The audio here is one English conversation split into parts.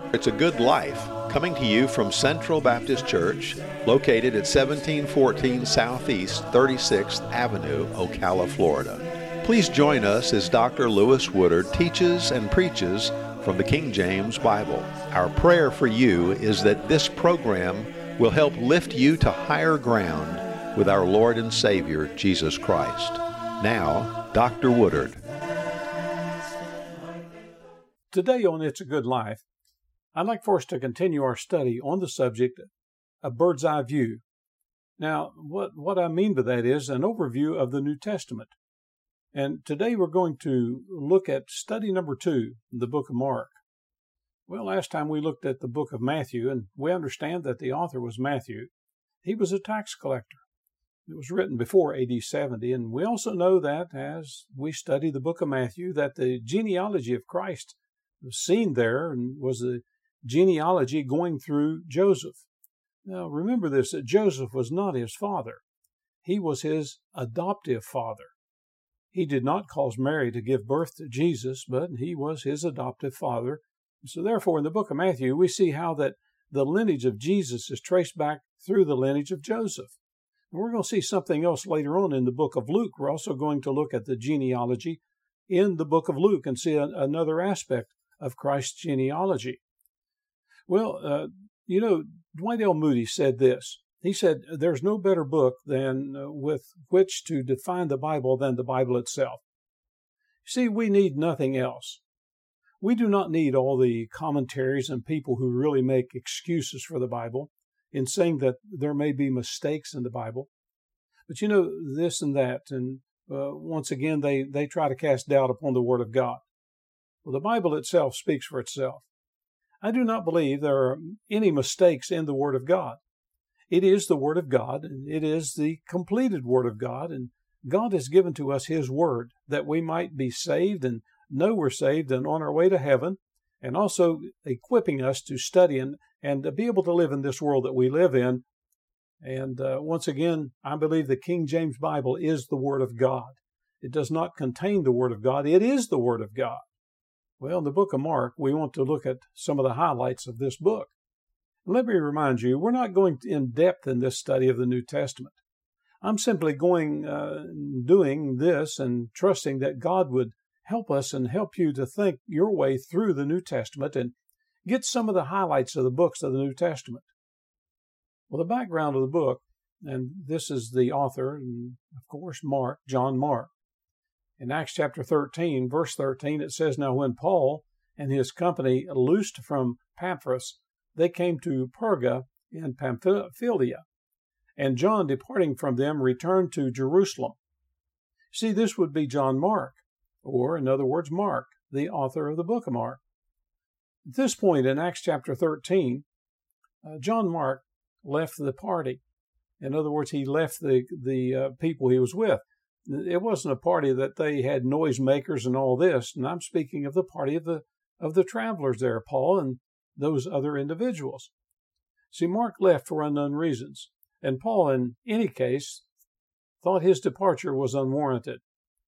It's a Good Life, coming to you from Central Baptist Church, located at 1714 Southeast 36th Avenue, Ocala, Florida. Please join us as Dr. Lewis Woodard teaches and preaches from the King James Bible. Our prayer for you is that this program will help lift you to higher ground with our Lord and Savior, Jesus Christ. Now, Dr. Woodard. Today on It's a Good Life, I'd like for us to continue our study on the subject of bird's eye view. Now, what I mean by that is an overview of the New Testament. And today we're going to look at study number 2, the book of Mark. Well, last time we looked at the book of Matthew, and we understand that the author was Matthew. He was a tax collector. It was written before AD 70, and we also know that as we study the book of Matthew, that the genealogy of Christ was seen there and was a genealogy going through Joseph. Now, remember this, that Joseph was not his father. He was his adoptive father. He did not cause Mary to give birth to Jesus, but he was his adoptive father. So therefore, in the book of Matthew, we see how that the lineage of Jesus is traced back through the lineage of Joseph. And we're going to see something else later on in the book of Luke. We're also going to look at the genealogy in the book of Luke and see another aspect of Christ's genealogy. Well, Dwight L. Moody said this. He said, there's no better book than with which to define the Bible than the Bible itself. See, we need nothing else. We do not need all the commentaries and people who really make excuses for the Bible in saying that there may be mistakes in the Bible. But this and that, and once again, they try to cast doubt upon the Word of God. Well, the Bible itself speaks for itself. I do not believe there are any mistakes in the Word of God. It is the Word of God, and it is the completed Word of God, and God has given to us His Word that we might be saved and know we're saved and on our way to heaven, and also equipping us to study and be able to live in this world that we live in. And once again, I believe the King James Bible is the Word of God. It does not contain the Word of God. It is the Word of God. Well, in the book of Mark, we want to look at some of the highlights of this book. Let me remind you, we're not going in depth in this study of the New Testament. I'm simply doing this and trusting that God would help us and help you to think your way through the New Testament and get some of the highlights of the books of the New Testament. Well, the background of the book, and this is the author, and of course, Mark, John Mark. In Acts chapter 13, verse 13, it says, Now when Paul and his company loosed from Paphos, they came to Perga in Pamphylia, and John, departing from them, returned to Jerusalem. See, this would be John Mark, or in other words, Mark, the author of the book of Mark. At this point in Acts chapter 13, John Mark left the party. In other words, he left the people he was with. It wasn't a party that they had noisemakers and all this, and I'm speaking of the party of the travelers there, Paul and those other individuals. See, Mark left for unknown reasons, and Paul, in any case, thought his departure was unwarranted.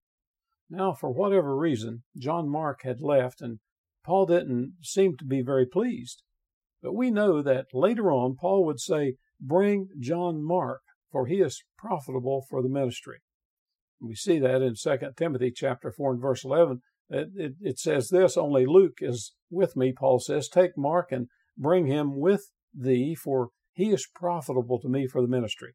Now, for whatever reason, John Mark had left, and Paul didn't seem to be very pleased. But we know that later on, Paul would say, Bring John Mark, for he is profitable for the ministry. We see that in 2 Timothy chapter 4 and verse 11. It says this, Only Luke is with me, Paul says. Take Mark and bring him with thee, for he is profitable to me for the ministry.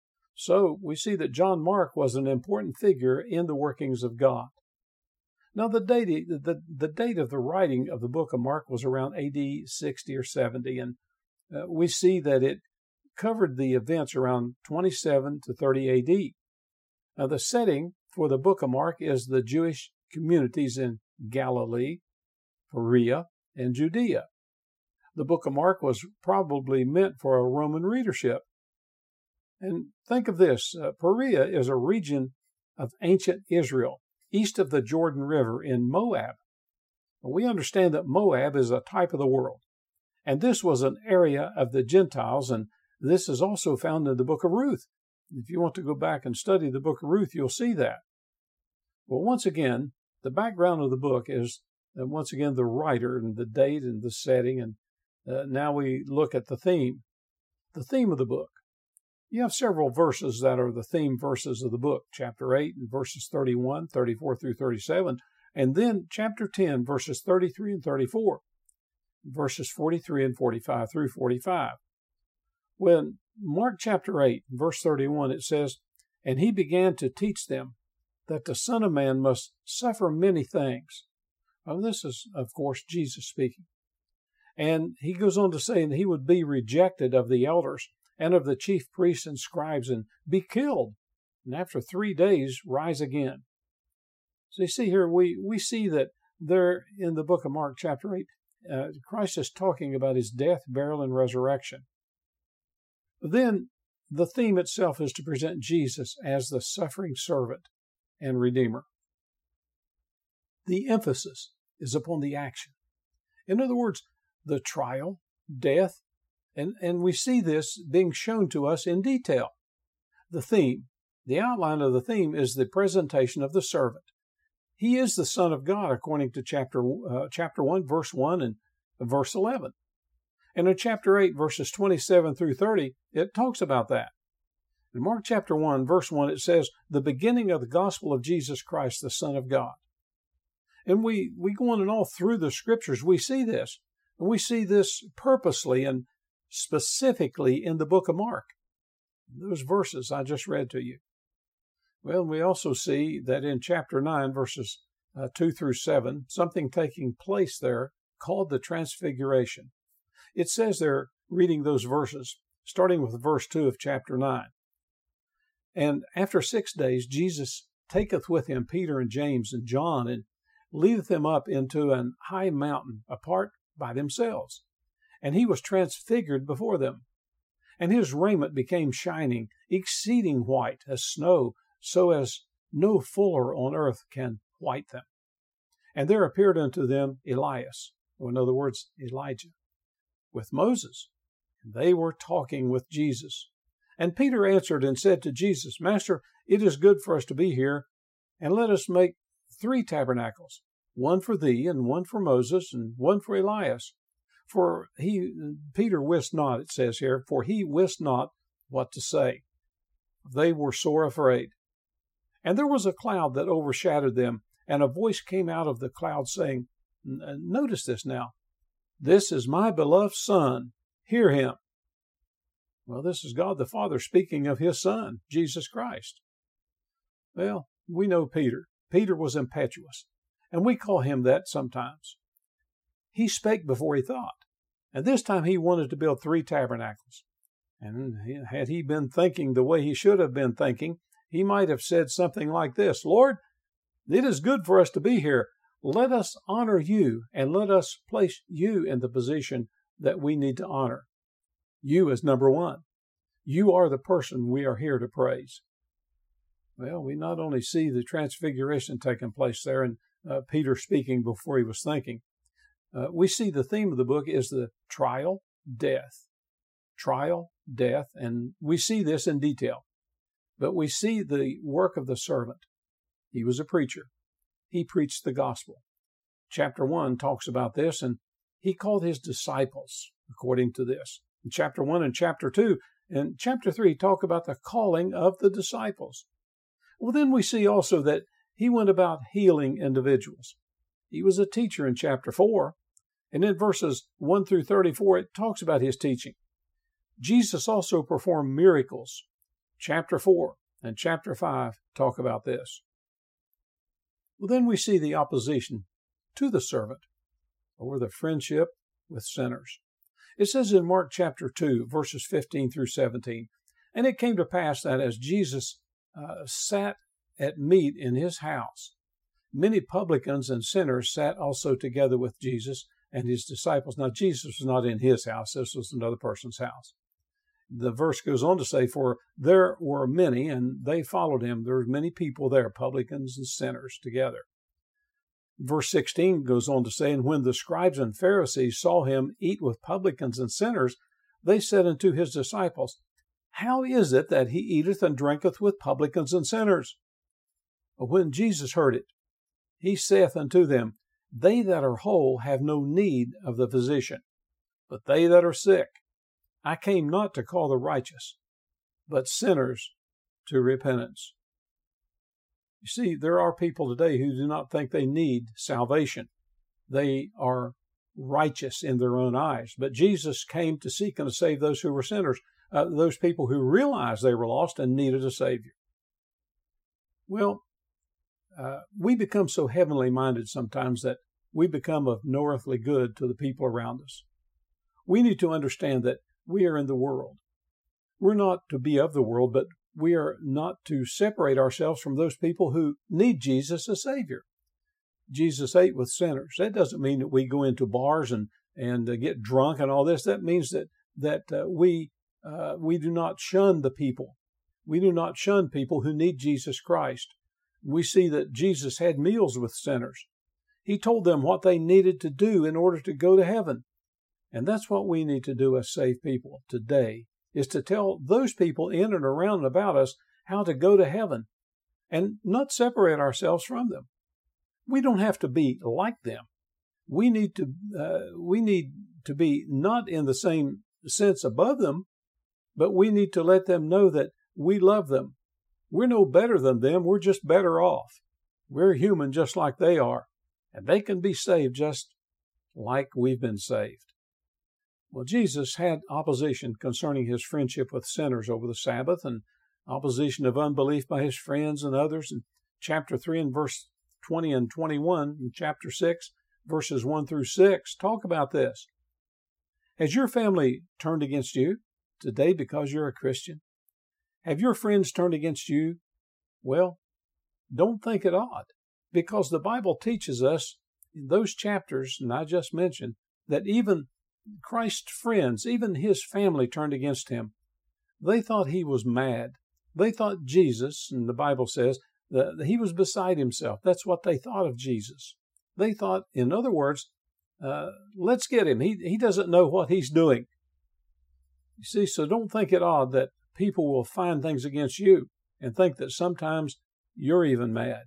So we see that John Mark was an important figure in the workings of God. Now, the date of the writing of the book of Mark was around AD 60 or 70, and we see that it covered the events around 27 to 30 AD. Now, the setting for the book of Mark is the Jewish communities in Galilee, Perea, and Judea. The book of Mark was probably meant for a Roman readership. And think of this, Perea is a region of ancient Israel, east of the Jordan River in Moab. We understand that Moab is a type of the world, and this was an area of the Gentiles, and this is also found in the book of Ruth. If you want to go back and study the book of Ruth, you'll see that. Well, once again, the background of the book is, once again, the writer and the date and the setting, and Now we look at the theme of the book. You have several verses that are the theme verses of the book, chapter 8 and verses 31, 34 through 37, and then chapter 10, verses 33 and 34, verses 43 and 45 through 45. When Mark chapter 8, verse 31, it says, "And he began to teach them that the Son of Man must suffer many things." Well, this is, of course, Jesus speaking. And he goes on to say that he would be rejected of the elders and of the chief priests and scribes and be killed, and after 3 days rise again. So you see here, we see that there in the book of Mark chapter 8, Christ is talking about his death, burial, and resurrection. Then the theme itself is to present Jesus as the suffering servant and Redeemer. The emphasis is upon the action. In other words, the trial, death, and we see this being shown to us in detail. The theme, the outline of the theme is the presentation of the servant. He is the Son of God, according to chapter 1, verse 1 and verse 11. And in chapter 8, verses 27 through 30, it talks about that. In Mark chapter 1, verse 1, it says, "The beginning of the gospel of Jesus Christ, the Son of God." And we go on and all through the scriptures, we see this. And we see this purposely and specifically in the book of Mark. Those verses I just read to you. Well, we also see that in chapter 9, verses 2 through 7, something taking place there called the Transfiguration. It says there, reading those verses, starting with verse 2 of chapter 9, "And after 6 days Jesus taketh with him Peter and James and John, and leadeth them up into an high mountain apart by themselves. And he was transfigured before them. And his raiment became shining, exceeding white as snow, so as no fuller on earth can white them. And there appeared unto them Elias," or in other words, Elijah, "with Moses. And they were talking with Jesus. And Peter answered and said to Jesus, Master, it is good for us to be here, and let us make 3 tabernacles, one for thee, and one for Moses, and one for Elias. For Peter wist not, it says here, for he wist not what to say. They were sore afraid. And there was a cloud that overshadowed them, and a voice came out of the cloud saying," notice this now, "This is my beloved Son, hear him." Well, this is God the Father speaking of his Son, Jesus Christ. Well, we know Peter. Peter was impetuous, and we call him that sometimes. He spake before he thought, and this time he wanted to build 3 tabernacles. And had he been thinking the way he should have been thinking, he might have said something like this, "Lord, it is good for us to be here. Let us honor you, and let us place you in the position that we need to honor. You as number 1. You are the person we are here to praise." Well, we not only see the transfiguration taking place there and Peter speaking before he was thinking, we see the theme of the book is the trial, death. Trial, death, and we see this in detail. But we see the work of the servant. He was a preacher. He preached the gospel. Chapter 1 talks about this, and he called his disciples according to this. In chapter 1 and chapter 2 and chapter 3 talk about the calling of the disciples. Well, then we see also that he went about healing individuals. He was a teacher in chapter 4, and in verses 1 through 34, it talks about his teaching. Jesus also performed miracles. Chapter 4 and chapter 5 talk about this. Well, then we see the opposition to the servant, or the friendship with sinners. It says in Mark chapter 2, verses 15 through 17, "And it came to pass that as Jesus sat at meat in his house, many publicans and sinners sat also together with Jesus and his disciples." Now, Jesus was not in his house. This was another person's house. The verse goes on to say, "For there were many, and they followed him." There were many people there, publicans and sinners together. Verse 16 goes on to say, "And when the scribes and Pharisees saw him eat with publicans and sinners, they said unto his disciples, How is it that he eateth and drinketh with publicans and sinners? But when Jesus heard it, he saith unto them, They that are whole have no need of the physician, but they that are sick. I came not to call the righteous, but sinners to repentance. You see, there are people today who do not think they need salvation. They are righteous in their own eyes. But Jesus came to seek and to save those who were sinners, those people who realized they were lost and needed a Savior. Well, we become so heavenly minded sometimes that we become of no earthly good to the people around us. We need to understand that we are in the world. We're not to be of the world, but we are not to separate ourselves from those people who need Jesus as Savior. Jesus ate with sinners. That doesn't mean that we go into bars and get drunk and all this. That means that we do not shun the people. We do not shun people who need Jesus Christ. We see that Jesus had meals with sinners. He told them what they needed to do in order to go to heaven. And that's what we need to do as saved people today, is to tell those people in and around and about us how to go to heaven and not separate ourselves from them. We don't have to be like them. We need to be not in the same sense above them, but we need to let them know that we love them. We're no better than them. We're just better off. We're human just like they are, and they can be saved just like we've been saved. Well, Jesus had opposition concerning his friendship with sinners over the Sabbath, and opposition of unbelief by his friends and others. In chapter 3 and verse 20 and 21, and chapter 6, verses 1 through 6, talk about this. Has your family turned against you today because you're a Christian? Have your friends turned against you? Well, don't think it odd, because the Bible teaches us in those chapters, and I just mentioned, that even Christ's friends, even his family turned against him. They thought he was mad. They thought Jesus, and the Bible says, that he was beside himself. That's what they thought of Jesus. They thought, in other words, let's get him. He doesn't know what he's doing. You see, so don't think it odd that people will find things against you and think that sometimes you're even mad.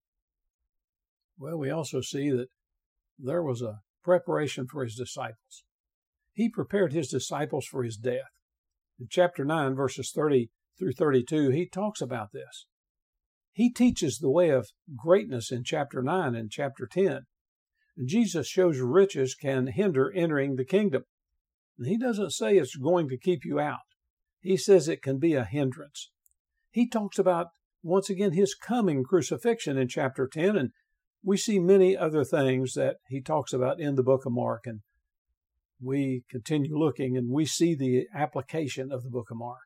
Well, we also see that there was a preparation for his disciples. He prepared his disciples for his death. In chapter 9, verses 30 through 32, he talks about this. He teaches the way of greatness in chapter 9 and chapter 10. And Jesus shows riches can hinder entering the kingdom. And he doesn't say it's going to keep you out. He says it can be a hindrance. He talks about, once again, his coming crucifixion in chapter 10, and we see many other things that he talks about in the book of Mark. And we continue looking, and we see the application of the book of Mark.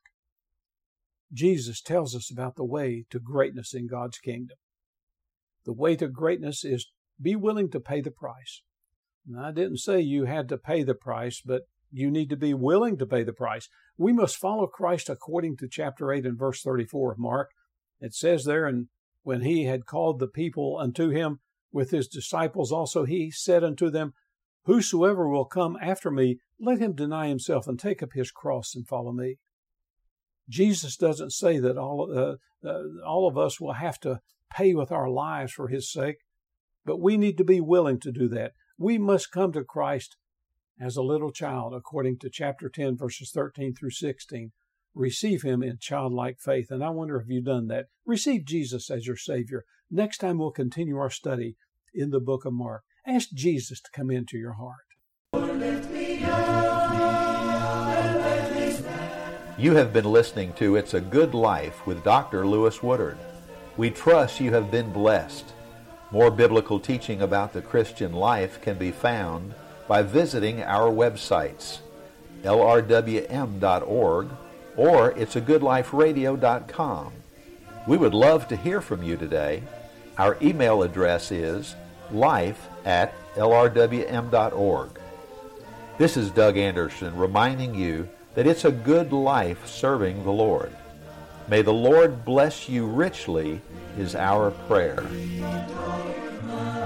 Jesus tells us about the way to greatness in God's kingdom. The way to greatness is be willing to pay the price. And I didn't say you had to pay the price, but you need to be willing to pay the price. We must follow Christ according to chapter 8 and verse 34 of Mark. It says there, and when he had called the people unto him with his disciples also, he said unto them, Whosoever will come after me, let him deny himself and take up his cross and follow me. Jesus doesn't say that all of us will have to pay with our lives for his sake, but we need to be willing to do that. We must come to Christ as a little child, according to chapter 10, verses 13 through 16. Receive him in childlike faith. And I wonder if you've done that. Receive Jesus as your Savior. Next time we'll continue our study in the book of Mark. Ask Jesus to come into your heart. You have been listening to It's a Good Life with Dr. Lewis Woodard. We trust you have been blessed. More biblical teaching about the Christian life can be found by visiting our websites, lrwm.org or it'sagoodliferadio.com. We would love to hear from you today. Our email address is life@lrwm.org. This is Doug Anderson reminding you that it's a good life serving the Lord. May the Lord bless you richly is our prayer.